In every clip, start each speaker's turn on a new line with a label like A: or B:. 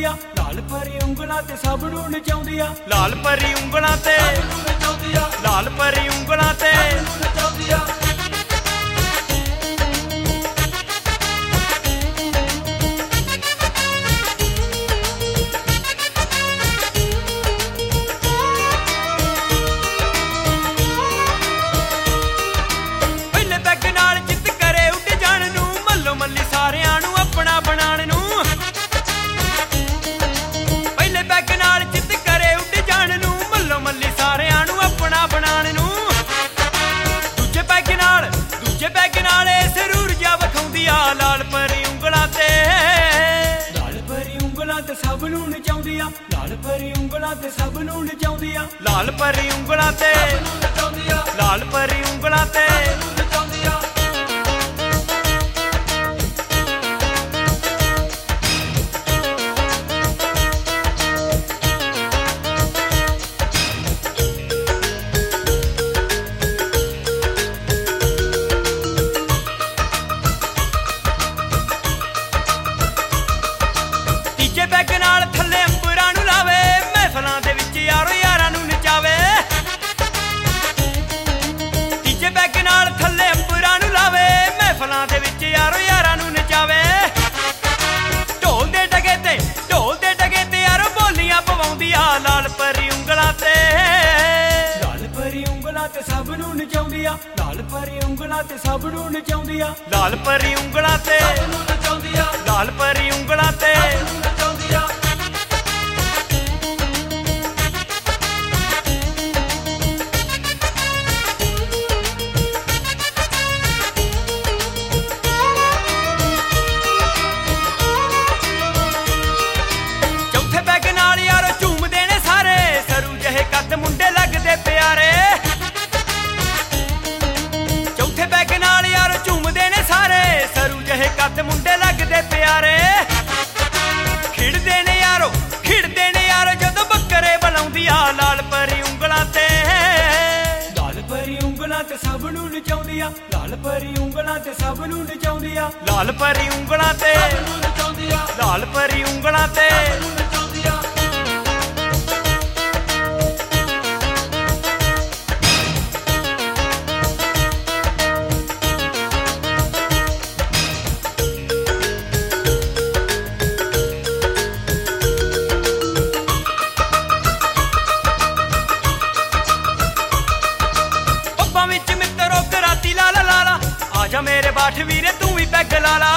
A: ਨਚਾਉਂਦੀ ਆ ਲਾਲ ਪਰੀ ਉਂਗਲਾਂ ਤੇ ਸਭ ਨੂੰ ਨਚਾਉਂਦੀ ਆ
B: ਲਾਲ ਪਰੀ ਉਂਗਲਾਂ ਤੇ
A: ਨਚਾਉਂਦੀ ਆ
B: ਲਾਲ ਪਰੀ ਉਂਗਲਾਂ ਤੇ
A: ਨਚਾਉਂਦੀ ਆ
B: ਪਹਿਲੇ ਪੈਗ ਨਾਲ ਜਿੱਤ ਕਰੇ ਉੱਡ ਜਾਣ ਨੂੰ ਮੱਲੋ ਮੱਲੀ ਸਾਰਿਆਂ ਨੂੰ ਆਪਣਾ ਬਣਾਉਣ ਨੂੰ ਪਹਿਲੇ ਪੈਗ ਨਾਲ ਜਿੱਤ ਕਰੇ ਉੱਡ ਜਾਣ ਨੂੰ ਮੱਲੋ ਮੱਲੀ ਸਾਰਿਆਂ ਨੂੰ ਆਪਣਾ ਬਣਾਉਣ ਨੂੰ ਦੂਜੇ ਪੈਗ ਨਾਲ ਇਹ ਸਰੂਰ ਜਾ ਵਿਖਾਉਂਦੀ ਆ ਲਾਲ ਪਰੀ ਉਂਗਲਾਂ ਤੇ
A: ਲਾਲ ਪਰੀ ਉਂਗਲਾਂ ਤੇ ਸਭ ਨੂੰ ਨਚਾਉਂਦੀ ਆ ਲਾਲ ਪਰੀ ਉਂਗਲਾਂ ਤੇ ਸਭ ਨੂੰ ਨਚਾਉਂਦੀ ਆ
B: ਲਾਲ ਪਰੀ ਉਂਗਲਾਂ ਤੇ
A: ਨਚਾਉਂਦੀ ਆ
B: ਲਾਲ ਪਰੀ ਉਂਗਲਾਂ ਤੇ
A: ਨਚਾਉਂਦੀ ਆ
B: ਤੀਜੇ ਪੈਗ ਨਾਲ ਥੱਲੇ ਅੰਬਰਾਂ ਨੂੰ ਲਾਵੇ ਮਹਿਫਲਾਂ ਦੇ ਵਿੱਚ ਯਾਰੋ ਯਾਰਾਂ ਨੂੰ ਨਚਾਵੇ ਤੀਜੇ ਪੈਗ ਨਾਲ ਥੱਲੇ ਅੰਬਰਾਂ ਨੂੰ ਲਾਵੇ ਮਹਿਫਲਾਂ ਦੇ ਵਿੱਚ ਯਾਰੋ ਯਾਰਾਂ ਨੂੰ ਨਚਾਵੇ ਢੋਲ ਦੇ ਡਗੇ ਤੇ ਯਾਰੋ ਬੋਲੀਆਂ ਪਵਾਉਂਦੀ ਆ ਲਾਲ ਪਰੀ ਉਂਗਲਾਂ ਤੇ
A: ਲਾਲ ਪਰੀ ਉਂਗਲਾਂ ਤੇ ਸਭ ਨੂੰ ਨਚਾਉਂਦੀ ਆ ਲਾਲ ਪਰੀ ਉਂਗਲਾਂ ਤੇ ਸਭ ਨੂੰ ਨਚਾਉਂਦੀ ਆ
B: ਲਾਲ ਪਰੀ ਉਂਗਲਾਂ ਤੇ
A: ਨਚਾਉਂਦੀ ਆ
B: ਲਾਲ ਪਰੀ ਉਂਗਲਾਂ ਤੇ
A: ਨਚਾਉਂਦੀ ਆ
B: ਚੌਥੇ ਪੈਗ ਨਾਲ ਯਾਰੋ ਝੂਮਦੇ ਨੇ ਸਾਰੇ ਸਰੂ ਜਿਹੇ ਕੱਦ ਮੁੰਡੇ ਲੱਗਦੇ ਪਿਆਰੇ ਚੌਥੇ ਪੈਗ ਨਾਲ ਯਾਰੋ ਝੂਮਦੇ ਨੇ ਸਾਰੇ ਸਰੂ ਜਿਹੇ ਕੱਦ ਮੁੰਡੇ ਲੱਗਦੇ ਪਿਆਰੇ ਖਿੜਦੇ ਨੇ ਯਾਰੋ ਜਦੋਂ ਬੱਕਰੇ ਬੁਲਾਉਂਦੀ ਆ ਲਾਲ ਪਰੀ ਉਂਗਲਾਂ ਤੇ
A: ਲਾਲ ਪਰੀ ਉਂਗਲਾਂ ਤੇ ਸਭ ਨੂੰ ਨਚਾਉਂਦੀ ਆ ਲਾਲ ਪਰੀ ਉਂਗਲਾਂ ਤੇ ਸਭ ਨੂੰ ਨਚਾਉਂਦੀ ਆ
B: ਲਾਲ ਪਰੀ ਉਂਗਲਾਂ ਤੇ
A: ਨਚਾਉਂਦੀ ਆ
B: ਲਾਲ ਪਰੀ ਉਂਗਲਾਂ ਤੇ
A: ਨਚਾਉਂਦੀ ਆ
B: ਪੱਬਾਂ ਵਿੱਚ ਮਿੱਤਰੋ ਕਰਾਤੀ ਲਾ ਲਾ ਲਾ ਲਾ ਆਜਾ ਮੇਰੇ ਬਾਠ ਵੀਰੇ ਤੂੰ ਵੀ ਪੈਗ ਲਾ ਲਾ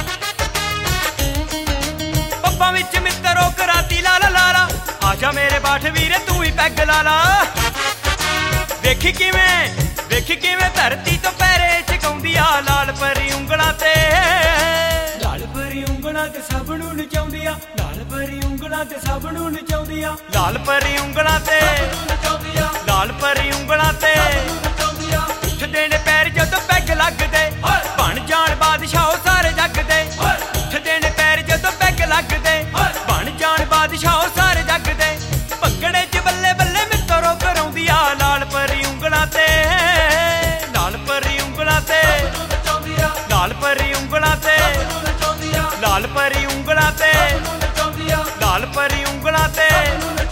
B: ਪੱਬਾਂ ਵਿੱਚ ਮਿੱਤਰੋ ਕਰਾਤੀ ਲਾ ਲਾ ਲਾ ਲਾ ਆਜਾ ਮੇਰੇ ਬਾਠ ਵੀਰੇ ਤੂੰ ਵੀ ਪੈਗ ਲਾ ਲਾ ਵੇਖੀ ਕਿਵੇਂ ਧਰਤੀ ਤੋਂ ਪੈਰੇ ਚਕਾਉਂਦੀ ਆ ਲਾਲ ਪਰੀ ਉਂਗਲਾਂ ਤੇ
A: ਲਾਲ ਪਰੀ ਉਂਗਲਾਂ ਤੇ ਸਭ ਨੂੰ ਨਚਾਉਂਦੀ ਆ ਲਾਲ ਪਰੀ ਉਂਗਲਾਂ ਤੇ ਸਭ ਨੂੰ ਨਚਾਉਂਦੀ ਆ
B: ਲਾਲ ਪਰੀ ਉਂਗਲਾਂ ਤੇ
A: ਨਚਾਉਂਦੀ ਆ
B: ਲਾਲ ਪਰੀ ਉਂਗਲਾਂ ਤੇ
A: ਨਚਾਉਂਦੀ ਆ
B: ਉੱਠਦੇ ਨੇ ਪੈਰ ਜਦੋਂ ਪੈਗ ਲੱਗਦੇ ਬਣ ਜਾਣ ਬਾਦਸ਼ਾਹ ਸਾਰੇ ਜੱਗ ਦੇ ਉੱਠਦੇ ਨੇ ਪੈਰ ਜਦੋਂ ਪੈਗ ਲੱਗਦੇ ਬਣ ਜਾਣ ਬਾਦਸ਼ਾਹ ਸਾਰੇ ਜੱਗ ਦੇ ਭੰਗੜੇ 'ਚ ਬੱਲੇ ਬੱਲੇ ਮਿੱਤਰੋ ਕਰਾਉਂਦੀ ਆ ਲਾਲ ਪਰੀ ਉਂਗਲਾਂ ਤੇ ਲਾਲ ਪਰੀ ਉਂਗਲਾਂ ਤੇ
A: ਨਚਾਉਂਦੀ ਆ
B: ਲਾਲ ਪਰੀ ਉਂਗਲਾਂ ਤੇ
A: ਨਚਾਉਂਦੀ ਆ
B: ਲਾਲ ਪਰੀ ਉਂਗਲਾਂ ਤੇ
A: ਨਚਾਉਂਦੀ ਆ
B: ਲਾਲ ਪਰੀ ਉਂਗਲਾਂ ਤੇ